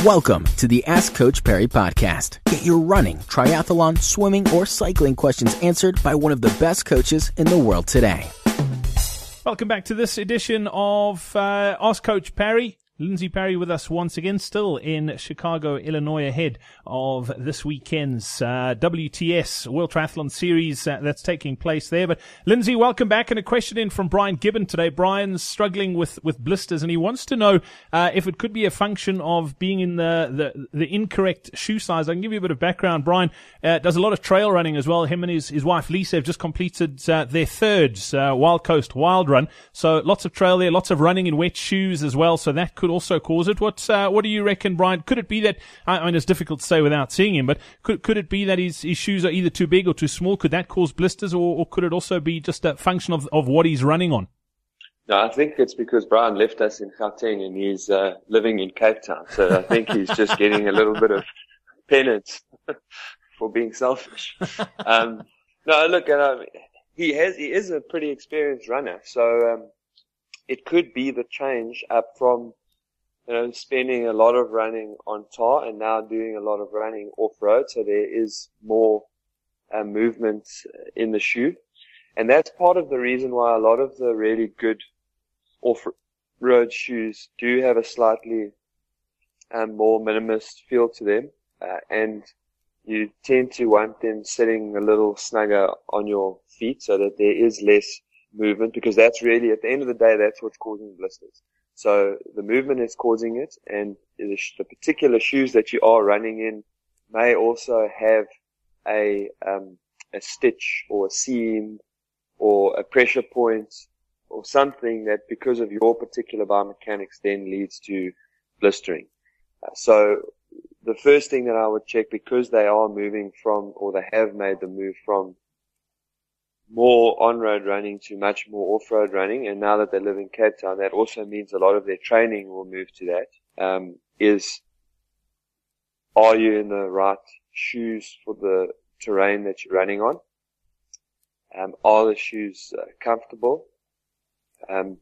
Welcome to the Ask Coach Perry podcast. Get your running, triathlon, swimming, or cycling questions answered by one of the best coaches in the world today. Welcome back to this edition of Ask Coach Perry. Lindsay Perry with us once again, still in Chicago, Illinois, ahead of this weekend's WTS World Triathlon Series that's taking place there. But Lindsay, welcome back. And a question in from Brian Gibbon today. Brian's struggling with blisters, and he wants to know if it could be a function of being in the incorrect shoe size. I can give you a bit of background. Brian does a lot of trail running as well. Him and his wife Lisa have just completed their third Wild Coast Wild Run. So lots of trail there, lots of running in wet shoes as well. So that could also cause it. What do you reckon, Brian? Could it be that, I mean, it's difficult to say without seeing him, but could it be that his shoes are either too big or too small? Could that cause blisters, or could it also be just a function of what he's running on? No, I think it's because Brian left us in Gauteng and he's living in Cape Town. So I think he's just getting a little bit of penance for being selfish. No, look, he is a pretty experienced runner. So it could be the change up from spending a lot of running on tar and now doing a lot of running off-road. So there is more movement in the shoe. And that's part of the reason why a lot of the really good off-road shoes do have a slightly more minimalist feel to them. And you tend to want them sitting a little snugger on your feet so that there is less movement, because that's really, at the end of the day, that's what's causing blisters. So the movement is causing it, and the particular shoes that you are running in may also have a stitch or a seam or a pressure point or something that, because of your particular biomechanics, then leads to blistering. So the first thing that I would check, because they are moving from, or they have made the move from more on-road running to much more off-road running, and now that they live in Cape Town, that also means a lot of their training will move to that, are you in the right shoes for the terrain that you're running on? Are the shoes comfortable? And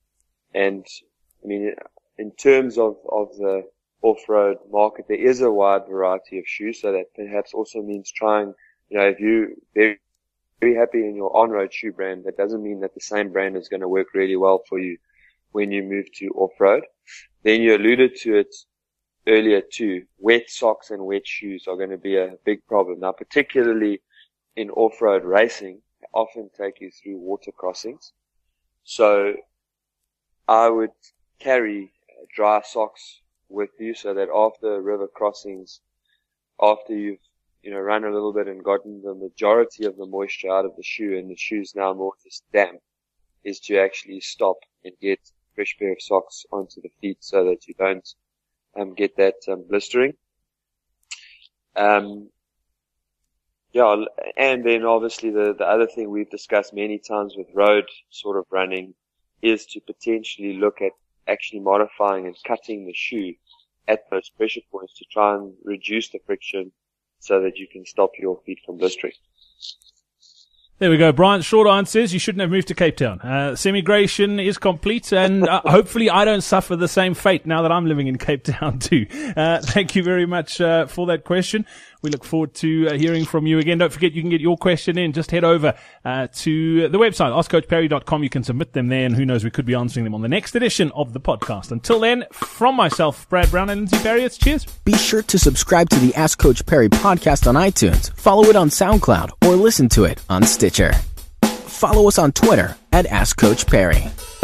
I mean, in terms of the off-road market, there is a wide variety of shoes, so that perhaps also means trying, if you very happy in your on-road shoe brand, that doesn't mean that the same brand is going to work really well for you when you move to off-road. Then you alluded to it earlier too. Wet socks and wet shoes are going to be a big problem. Now, particularly in off-road racing, they often take you through water crossings. So I would carry dry socks with you so that after river crossings, after you've run a little bit and gotten the majority of the moisture out of the shoe, and the shoe's now more just damp, is to actually stop and get a fresh pair of socks onto the feet so that you don't get that blistering. And then obviously the other thing we've discussed many times with road sort of running is to potentially look at actually modifying and cutting the shoe at those pressure points to try and reduce the friction so that you can stop your feet from blistering. There we go, Brian. Short answer is you shouldn't have moved to Cape Town. Semigration is complete, and hopefully I don't suffer the same fate now that I'm living in Cape Town too. Thank you very much for that question. We look forward to hearing from you again. Don't forget, you can get your question in. Just head over to the website, askcoachperry.com. You can submit them there, and who knows, we could be answering them on the next edition of the podcast. Until then, from myself, Brad Brown, and Lindsay Perry, it's cheers. Be sure to subscribe to the Ask Coach Perry podcast on iTunes, follow it on SoundCloud, or listen to it on Stitcher. Follow us on Twitter at Ask Coach Perry.